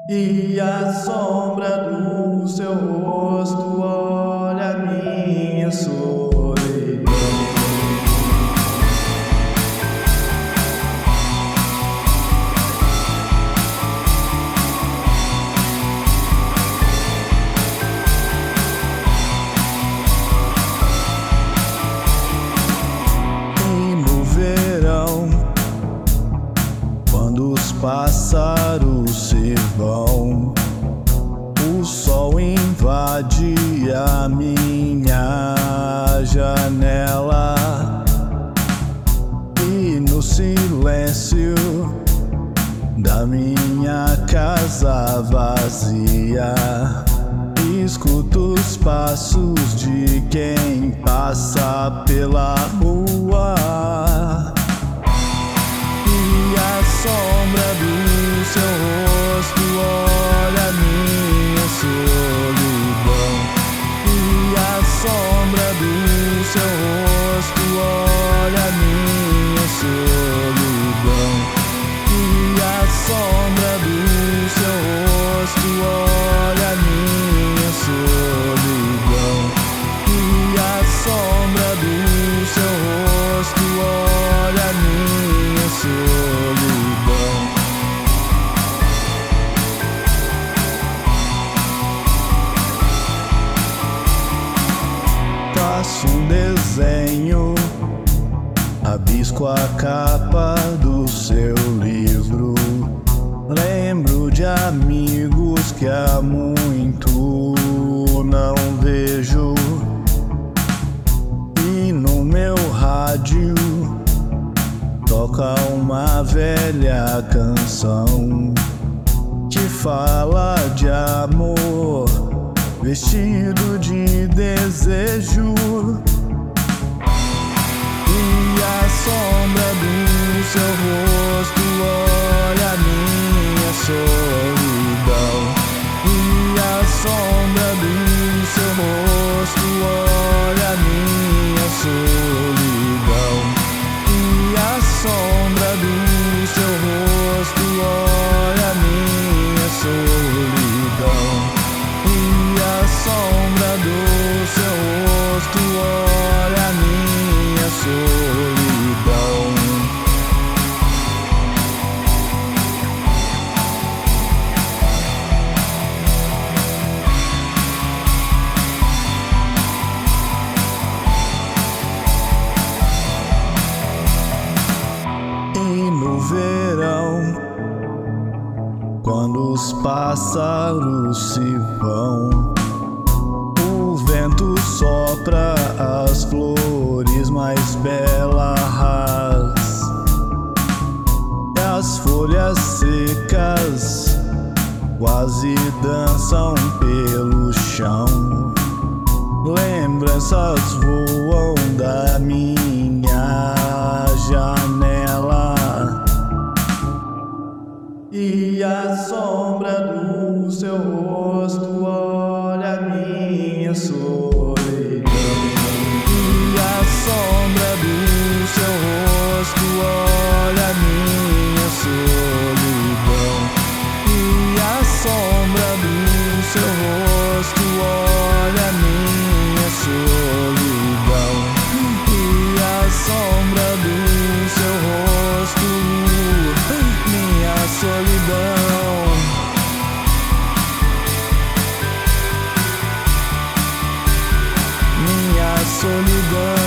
E a sombra do seu rosto olha minha solidão. E no verão, quando os pássaros se vão, o sol invade a minha janela, e no silêncio da minha casa vazia escuto os passos de quem passa pela rua. E a sombra do seu rosto olha minha solidão. E a sombra do seu rosto olha minha solidão. E a sombra do seu rosto olha minha solidão. E a sombra do seu rosto olha minha solidão. Faço um desenho, rabisco a capa do seu livro, lembro de amigos que há muito não vejo, e no meu rádio toca uma velha canção que fala de amor vestido de desejo. E a sombra do seu rosto olha minha solidão. E a sombra do seu rosto olha minha solidão. E a sombra do seu rosto olha minha solidão. E a sombra do seu rosto olha minha solidão. E no verão, quando os pássaros se vão, o vento sopra as flores mais belas, e as folhas secas quase dançam pelo chão. Lembranças voam da minha janela, e a sombra do seu rosto olha minha solidão. E a sombra do seu rosto olha minha solidão. E a sombra do seu rosto olha minha solidão. E a sombra do seu rosto minha solidão. Minha solidão.